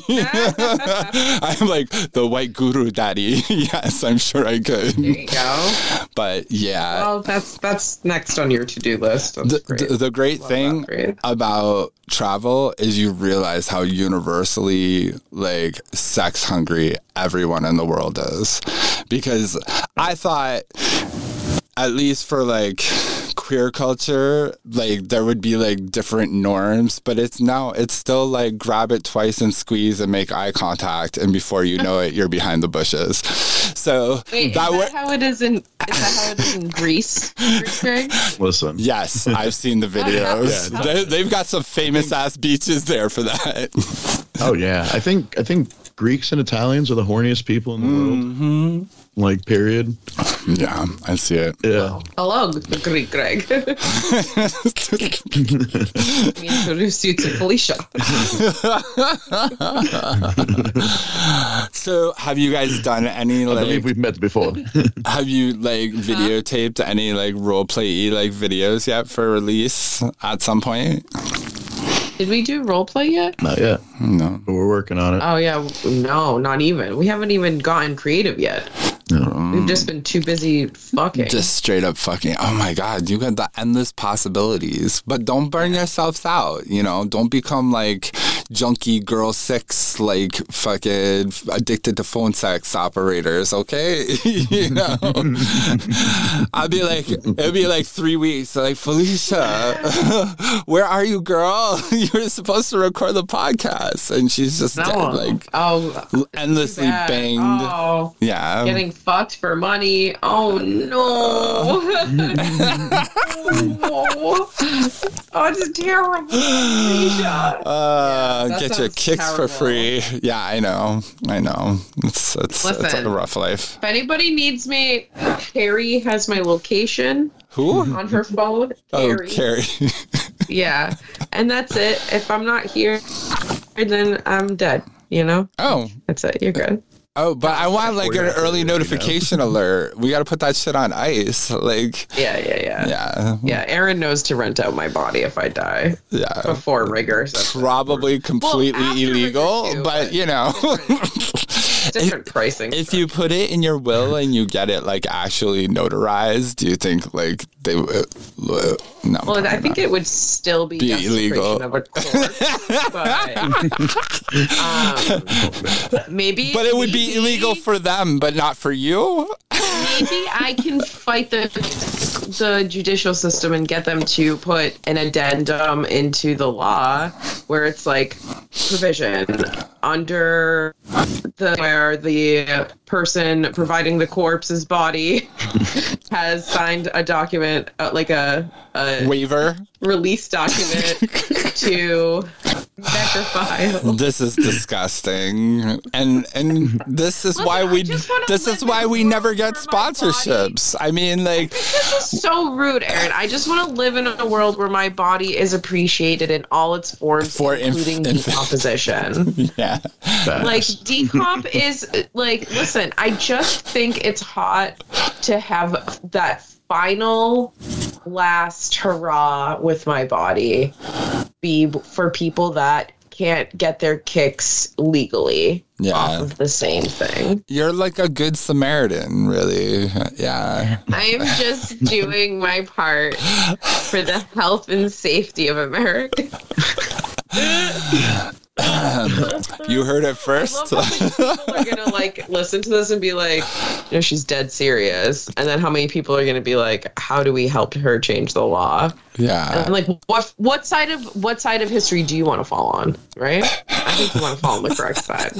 I'm like the white guru daddy. Yes, I'm sure I could. There you go. But yeah. Well, that's next on your to-do list. That's great. The great Love thing that for you. about travel is you realize how universally like sex hungry everyone in the world is. Because I thought, at least for like queer culture, like there would be like different norms, but it's still like grab it twice and squeeze and make eye contact, and before you know it, you're behind the bushes. So Wait, is that how it is in Greece, Greg? Listen. yes, I've seen the videos. Yeah. They've got some famous ass beaches there for that. Oh yeah, I think Greeks and Italians are the horniest people in the world. Like, period. Yeah, I see it. Yeah. Hello, Greek Greg. Let me introduce you to Felicia. So, have you guys done any I believe like? we've met before. Have you like videotaped any like role play like videos yet for release at some point? Did we do roleplay yet? Not yet, No. but we're working on it. Oh yeah, no, not even. We haven't even gotten creative yet. We've just been too busy fucking. Just straight up fucking. Oh my God, you got the endless possibilities. But don't burn yourselves out, you know? Don't become like junkie girl 6, like fucking addicted to phone sex operators, okay? You know? It'd be like 3 weeks. Like, Felicia, where are you, girl? You were supposed to record the podcast. And she's just endlessly too bad. banged. Oh, Yeah. getting fucked for money. Oh no. Oh, it's terrible. Felicia. get that your sounds kicks terrible. for free. Yeah, I know. It's Listen. a rough life. If anybody needs me, Carrie has my location Who? on her phone. Oh, Carrie. Carrie. Yeah. and that's it. If I'm not here, then I'm dead. You know? Oh. That's it. You're good. Oh, but I want like an early notification alert. We got to put that shit on ice. Like, yeah. Aaron knows to rent out my body if I die. Yeah. Before rigors. Probably completely illegal, rigors too, but you know. Different pricing. If you put it in your will and you get it like actually notarized, do you think like they would? No. Well, I think it would still be illegal. Of a corpse, but maybe. But it would be illegal for them, but not for you. Maybe I can fight the judicial system and get them to put an addendum into the law where it's like provision under where the person providing the corpse's body has signed a document, like a waiver release document to necrophile. This is disgusting, and this is why we never get sponsorships. I mean, like, this is so rude, Aaron. I just want to live in a world where my body is appreciated in all its forms, including decomposition. Yeah, like decomp is like. Listen, I just think it's hot to have that final last hurrah with my body be for people that can't get their kicks legally off of the same thing. You're like a good Samaritan, really. Yeah. I'm just doing my part for the health and safety of America. You heard it first. I love how many people are gonna like listen to this and be like, you know, she's dead serious, and then how many people are gonna be like, how do we help her change the law? Yeah. And I'm like, what side of history do you want to fall on? Right? I think you want to fall on the correct side.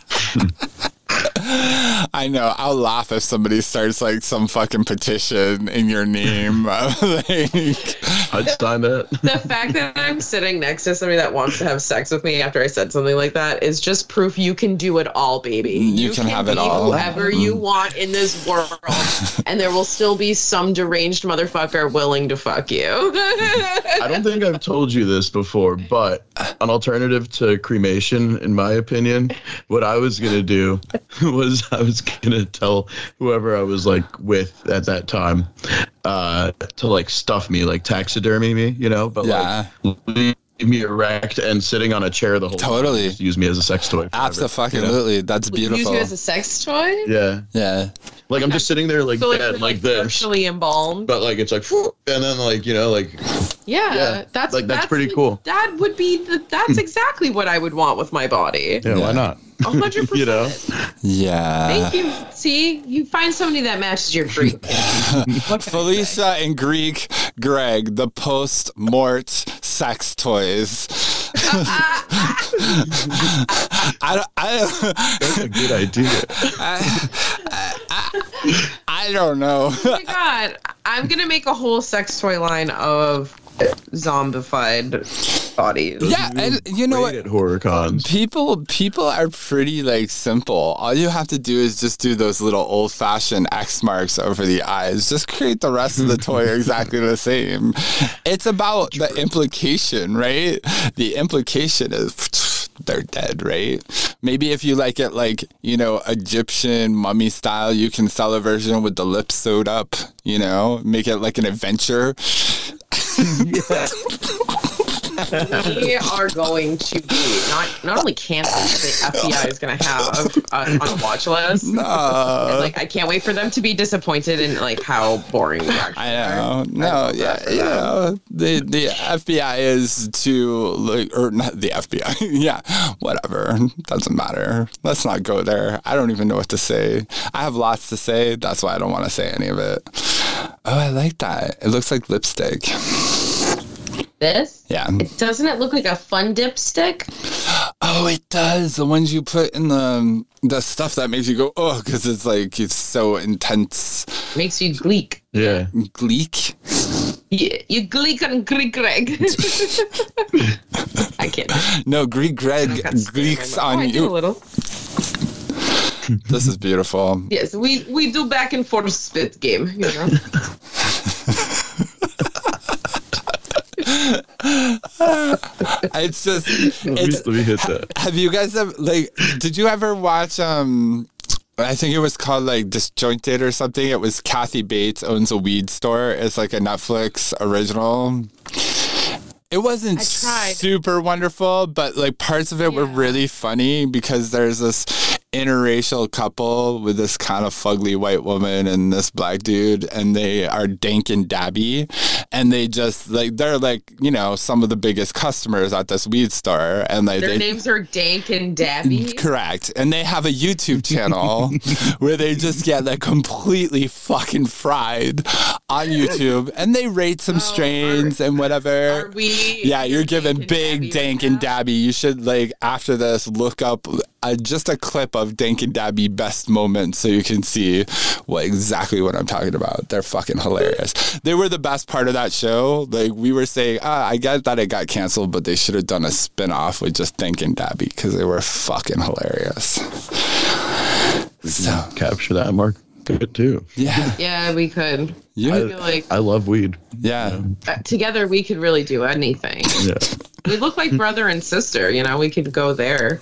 I know. I'll laugh if somebody starts like some fucking petition in your name. Like, I'd sign that. The fact that I'm sitting next to somebody that wants to have sex with me after I said something like that is just proof you can do it all, baby. You can have it all. Whoever you want in this world, and there will still be some deranged motherfucker willing to fuck you. I don't think I've told you this before, but an alternative to cremation, in my opinion, what I was going to do was I was going to tell whoever I was like with at that time to like stuff me, like taxidermy me, you know, but like leave me erect and sitting on a chair the whole time. Just use me as a sex toy. Absolutely. You know? That's beautiful. Use you as a sex toy? Yeah. Yeah. Like I'm just sitting there like so, dead, like this. Partially embalmed. But like it's like, and then like, you know, like. Yeah, that's pretty cool. That would be that's exactly what I would want with my body. Yeah, why not? 100%. You know? Yeah. Thank you. See, you find somebody that matches your Greek. Felicia and Greek Greg, the post-mort sex toys. That's a good idea. I don't know. Oh my God. I'm going to make a whole sex toy line of zombified bodies. Yeah, and you know what? At horror cons. People are pretty like simple. All you have to do is just do those little old-fashioned X marks over the eyes. Just create the rest of the toy exactly the same. It's about the implication, right? The implication is they're dead, right? Maybe if you like it like, you know, Egyptian mummy style, you can sell a version with the lips sewed up, you know, make it like an adventure. We are going to be not only canceled, but the FBI is going to have on a watch list. No. And, like, I can't wait for them to be disappointed in like how boring we actually I know. are. No, yeah, you know, the FBI is to like, or not the FBI. Yeah, whatever. Doesn't matter. Let's not go there. I don't even know what to say. I have lots to say. That's why I don't want to say any of it. Oh, I like that. It looks like lipstick. This? Yeah. Doesn't it look like a fun dipstick? Oh, it does. The ones you put in the stuff that makes you go, oh, because it's like, it's so intense. Makes you gleek. Yeah. Gleek? Yeah, you gleek on Greek Greg. I can't. No, Greek Greg gleeks on I you. do a little. This is beautiful. Yes, we do back and forth spit game, you know. It's just, Let me hit that. have you guys ever, like, did you ever watch, I think it was called like Disjointed or something. It was Kathy Bates owns a weed store. It's like a Netflix original. It wasn't super wonderful, but like parts of it were really funny because there's this interracial couple with this kind of fugly white woman and this black dude, and they are Dank and Dabby, and they just like, they're like, you know, some of the biggest customers at this weed store, and like Their names are Dank and Dabby. Correct. And they have a YouTube channel where they just get like completely fucking fried on YouTube, and they rate some strains and whatever. Are we? Yeah, you're giving Dank and big Dabby Dank right and now? Dabby. You should, like, after this, look up just a clip of Dank and Dabby best moments so you can see exactly what I'm talking about. They're fucking hilarious. They were the best part of that show. Like, we were saying, I get that it got canceled, but they should have done a spin-off with just Dank and Dabby because they were fucking hilarious. So, Capture that, Mark. Good too. yeah. Yeah, we could. I Yeah. feel like I love weed. Yeah. together we could really do anything. Yeah. We look like brother and sister. You know, we could go there.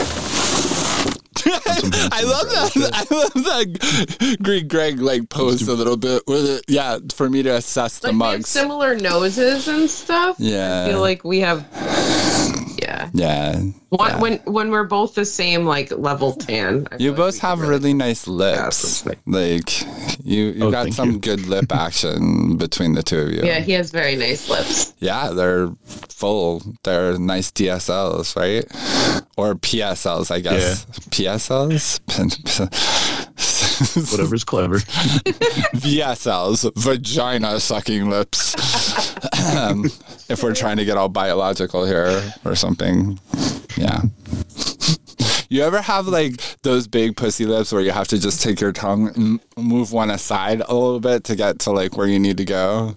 I love that. I love that Greek Greg like posed a little bit with it. Yeah, for me to assess the Like we have mugs. similar noses and stuff. Yeah. I feel like we have. Yeah. Yeah. Yeah. When we're both the same like level tan. I feel You like both we could have really nice lips. something. Like you got thank some you. good lip action between the two of you. Yeah, he has very nice lips. Yeah, they're full. They're nice DSLs, right? Or PSLs, I guess. PSLs? Whatever's clever. VSLs, vagina sucking lips. If we're trying to get all biological here or something. Yeah. You ever have like those big pussy lips where you have to just take your tongue and move one aside a little bit to get to like where you need to go?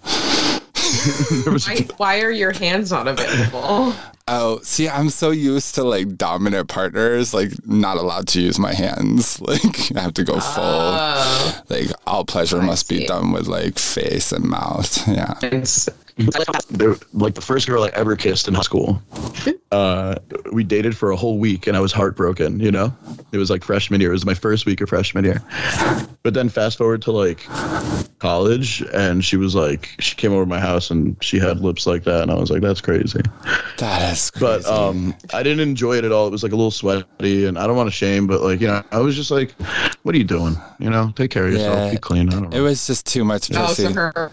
Why are your hands not available? Oh, see, I'm so used to like dominant partners, like not allowed to use my hands. Like I have to go full. Oh, Like all pleasure must be see. done with like face and mouth. Yeah. it's- Like the first girl I ever kissed in high school. We dated for a whole week and I was heartbroken, you know? It was like freshman year. It was my first week of freshman year. But then fast forward to like college and she was like, she came over to my house and she had lips like that. And I was like, that's crazy. That is crazy. But I didn't enjoy it at all. It was like a little sweaty and I don't want to shame, but like, you know, I was just like, what are you doing? You know, take care of yourself. Yeah. Be clean. I don't It know. was just too much oh, pussy. so her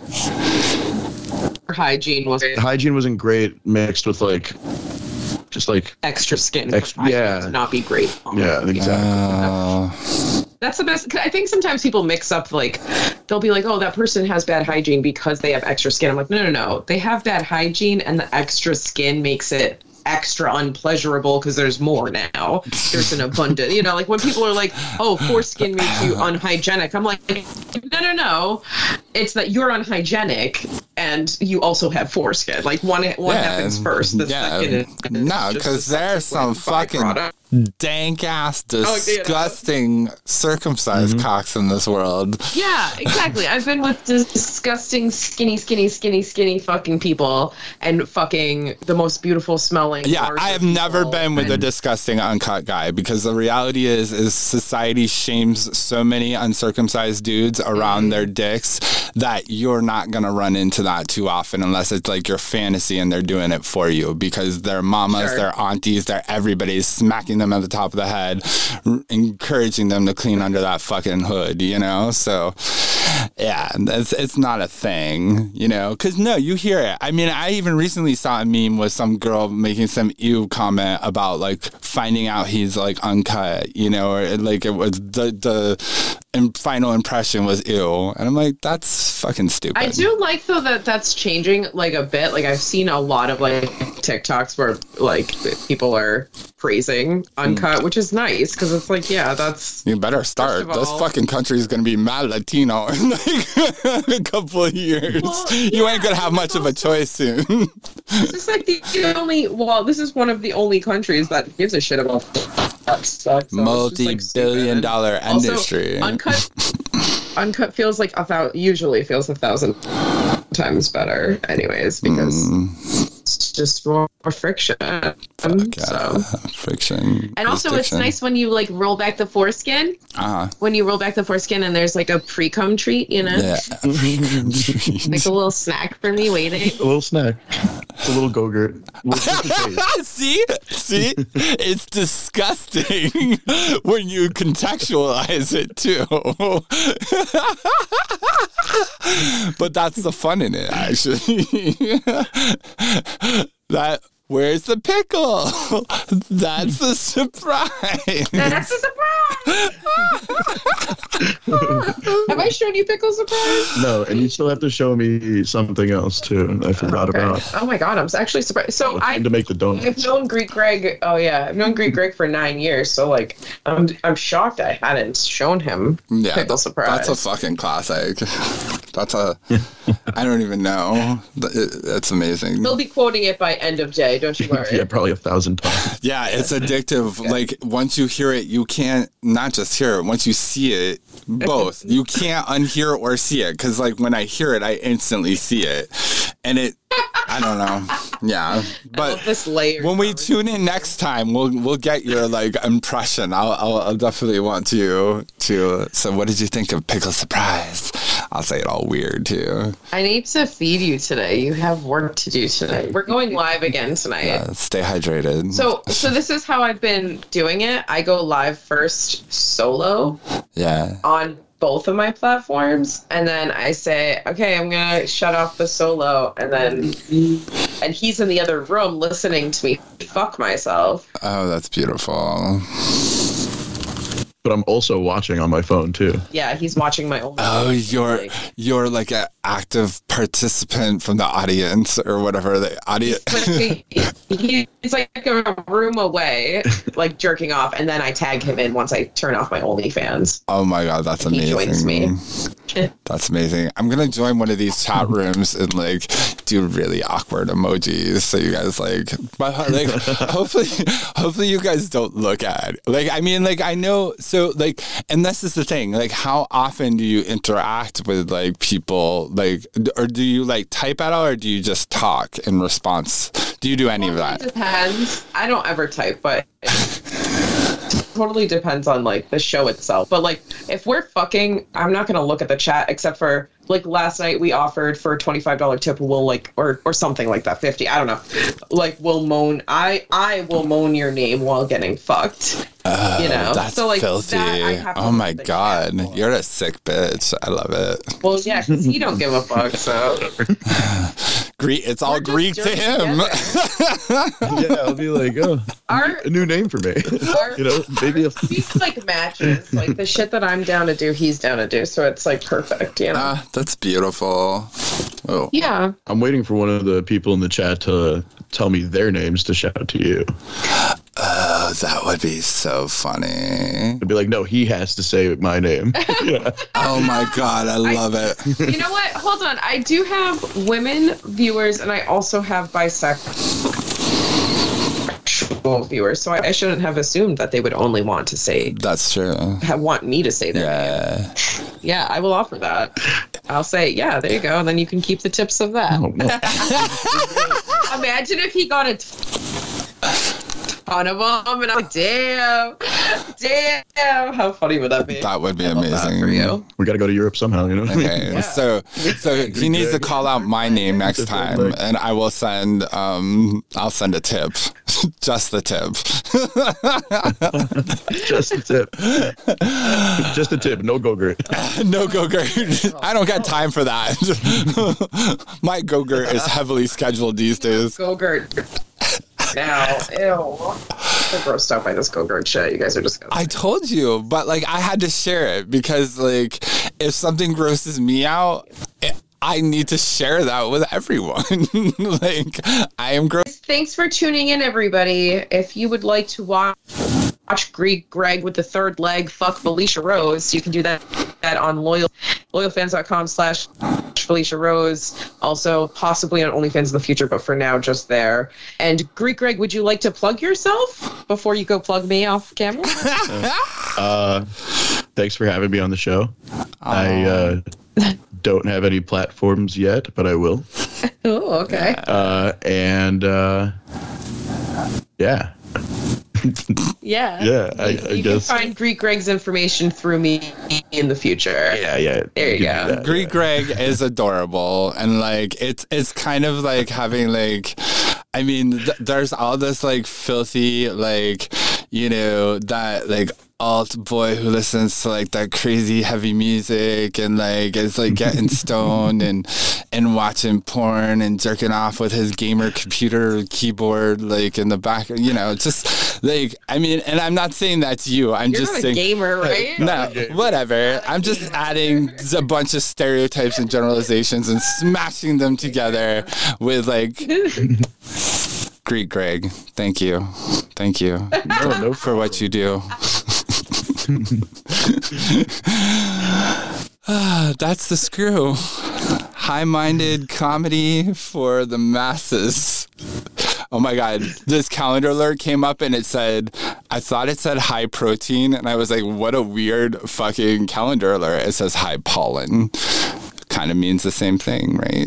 hygiene was Hygiene wasn't great mixed with like, just like, extra skin. Extra- yeah. To not be great. yeah, exactly. Oh. That's the best. I think sometimes people mix up, like, they'll be like, oh, that person has bad hygiene because they have extra skin. I'm like, no. They have bad hygiene and the extra skin makes it extra unpleasurable because there's more now. There's an abundant, you know, like when people are like, oh, foreskin makes you unhygienic. I'm like, no. It's that you're unhygienic and you also have foreskin. Like one happens first. The second is No, just because a there's some fucking byproduct. dank ass, yeah. disgusting circumcised cocks in this world. Yeah, exactly. I've been with disgusting, skinny fucking people and fucking the most beautiful smelling. Yeah, larger I have never people. been with a And disgusting uncut guy because the reality is society shames so many uncircumcised dudes around their dicks that you're not gonna run into that too often unless it's like your fantasy and they're doing it for you because their mamas, Sure. their aunties, everybody's smacking them at the top of the head, encouraging them to clean under that fucking hood, you know? So yeah, it's not a thing, you know? Because no, you hear it. I mean, I even recently saw a meme with some girl making some ew comment about like finding out he's like uncut, you know, or like it was the final impression was ew, and I'm like, that's fucking stupid. I do like though that that's changing like a bit. Like I've seen a lot of like TikToks where like people are praising uncut, which is nice because it's like, yeah, that's You better start. First of This all- fucking country is gonna be mad Latino in like a couple of years. Well, you ain't gonna yeah, have much of a choice soon. this is like the only. Well, this is one of the only countries that gives a shit about that stuff. So Multi-billion dollar industry. Uncut feels like usually feels 1,000 times better, anyways, because just more friction. So. Friction. And also, it's nice when you like roll back the foreskin. When you roll back the foreskin, and there's like a pre-cum treat, you know, Yeah. like a little snack for me waiting. A little snack. It's a little Go-Gurt. See, it's disgusting when you contextualize it too. But that's the fun in it, actually. Where's the pickle? That's the surprise. That's a surprise. Have I shown you pickle surprise? No, and you still have to show me something else too. I forgot about. Oh my god, I'm actually surprised. So I to make the donuts. I've known Greek Greg. Oh yeah, I've known Greek Greg for 9 years. So like, I'm shocked I hadn't shown him pickle surprise. That's a fucking classic. I don't even know. That's amazing. He'll be quoting it by end of day. Don't you worry. Yeah, probably 1,000 times. Yeah, it's addictive. Yeah. Like once you hear it, you can't not just hear it. Once you see it, both. You can't unhear or see it because like when I hear it, I instantly see it, and it. I don't know. Yeah, but this layer when we tune in next time, we'll get your like impression. I'll definitely want to. So, what did you think of pickle surprise? I'll say it all weird too. I need to feed you today. You have work to do tonight. We're going live again tonight. Yeah, stay hydrated. So this is how I've been doing it. I go live first solo. Yeah. On both of my platforms, and then I say, okay, I'm gonna shut off the solo, and he's in the other room listening to me fuck myself. Oh, that's beautiful. But I'm also watching on my phone too. Yeah, he's watching my own. Oh, you're like an active participant from the audience or whatever the audience. He's like a room away, like jerking off, and then I tag him in once I turn off my OnlyFans. Oh my god, that's amazing. He joins me. That's amazing. I'm gonna join one of these chat rooms and like do really awkward emojis so you guys like, but like hopefully you guys don't look at like I mean like I know. So, like, and this is the thing, like, how often do you interact with, like, people, like, or do you, like, type at all, or do you just talk in response? Do you do any of that? It depends. I don't ever type, but it totally depends on, like, the show itself. But, like, if we're fucking, I'm not going to look at the chat, except for, like, last night we offered for a $25 tip, we'll, like, or something like that, 50, I don't know. Like, we'll moan, I will moan your name while getting fucked. You know, that's so like filthy. Oh my god, you're a sick bitch. I love it. Well, yeah, because he don't give a fuck. So it's all Greek to him. Yeah, I'll be like, a new name for me. You know, maybe he's like matches. Like the shit that I'm down to do, he's down to do. So it's like perfect. You know, that's beautiful. Oh yeah. I'm waiting for one of the people in the chat to tell me their names to shout to you. Oh, that would be so funny. I'd be like, no, he has to say my name. Yeah. Oh my god, I love it. You know what? Hold on. I do have women viewers, and I also have bisexual viewers. So I shouldn't have assumed that they would only want to say. That's true. Want me to say their name. Yeah, I will offer that. I'll say, yeah, there you go. And then you can keep the tips of that. Oh, no. Imagine if he got a ton of them, and I'm like, damn, how funny would that be? That would be amazing for you. We got to go to Europe somehow, you know. Okay, so he needs to call out my name next time, and I will send. I'll send a tip, just the tip. Just the tip. Just the tip. No Go-Gurt. No Go-Gurt. I don't got time for that. My Go-Gurt is heavily scheduled these days. Go-Gurt. Now, ew. I'm grossed out by this Go-Gurt shit. You guys are disgusting. I told you, but like I had to share it because like if something grosses me out, I need to share that with everyone. Like I am gross. Thanks for tuning in, everybody. If you would like to watch Greek Greg with the third leg fuck Felicia Rose, you can do that on loyalfans.com/Felicia Rose. Also, possibly on OnlyFans in the future, but for now, just there. And Greek Greg, would you like to plug yourself before you go plug me off camera? Thanks for having me on the show. Don't have any platforms yet, but I will. Oh, okay. Yeah. Yeah. I You guess. can find Greek Greg's information through me in the future. Yeah. There you go. Greek Greg is adorable, and like it's kind of like having like, I mean, there's all this like filthy like, you know, that like alt boy who listens to like that crazy heavy music and like is like getting stoned and watching porn and jerking off with his gamer computer keyboard like in the back, you know, just like, I mean, and I'm not saying that's you. I'm You're just not saying a gamer, right? no, whatever. I'm just adding a bunch of stereotypes and generalizations and smashing them together with like Greek Greg. Thank you. No, for what you do. That's the Screw. High-minded comedy for the masses. Oh my God, this calendar alert came up and it said, I thought it said high protein, and I was like, what a weird fucking calendar alert. It says high pollen. Kind of means the same thing, right?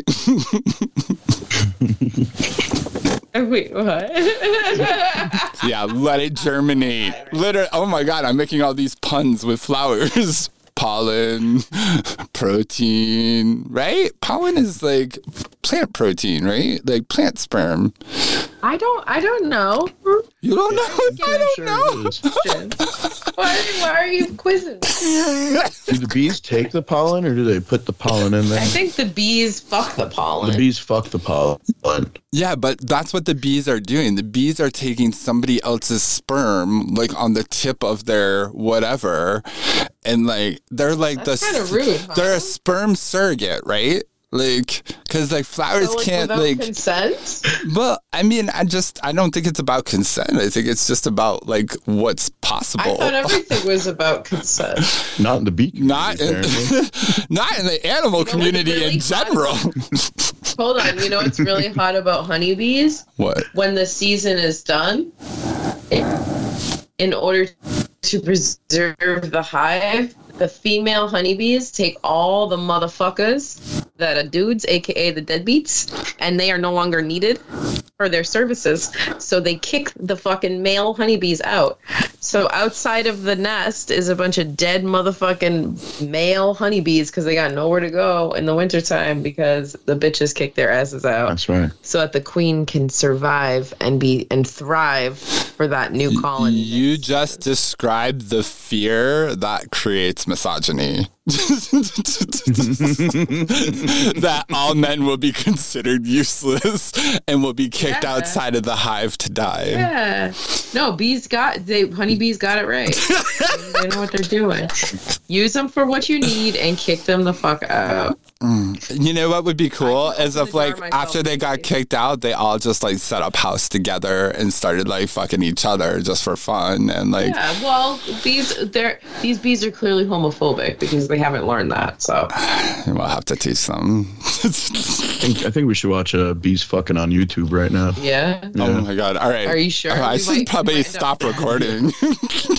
Wait, what? Yeah, let it germinate. Literally, oh my God, I'm making all these puns with flowers. Pollen, protein, right? Pollen is like plant protein, right? Like plant sperm. I don't know. You don't know? I don't know. Why are you quizzing? Do the bees take the pollen or do they put the pollen in there? I think the bees fuck the pollen. The bees fuck the pollen. Yeah, but that's what the bees are doing. The bees are taking somebody else's sperm, like on the tip of their whatever, and like they're like That's kind of rude. Huh? they're a sperm surrogate, right? Like, because like flowers So, can't without like. consent. Well, I mean, I don't think it's about consent. I think it's just about like what's I possible. thought everything was about consent. Not in the bee community, Not in, apparently. not in the animal community really in general. Hold on, you know what's really hot about honeybees? What? When the season is done, in order to preserve the hive, the female honeybees take all the motherfuckers that are dudes, aka the deadbeats, and they are no longer needed for their services. So they kick the fucking male honeybees out. So outside of the nest is a bunch of dead motherfucking male honeybees because they got nowhere to go in the wintertime because the bitches kick their asses out. That's right. So that the queen can survive and thrive for that new colony. You just described the fear that creates misogyny. That all men will be considered useless and will be kicked outside of the hive to die. Yeah. No, honeybees got it right. They know what they're doing. Use them for what you need and kick them the fuck out. You know what would be cool is if like myself after they got kicked out, they all just like set up house together and started like fucking each other just for fun and like. Yeah, well, these bees are clearly homophobic because they haven't learned that. So We'll have to teach them. I think we should watch bees fucking on YouTube right now. yeah. Oh my God. All right. Are you sure? I We should might probably end up- stop recording.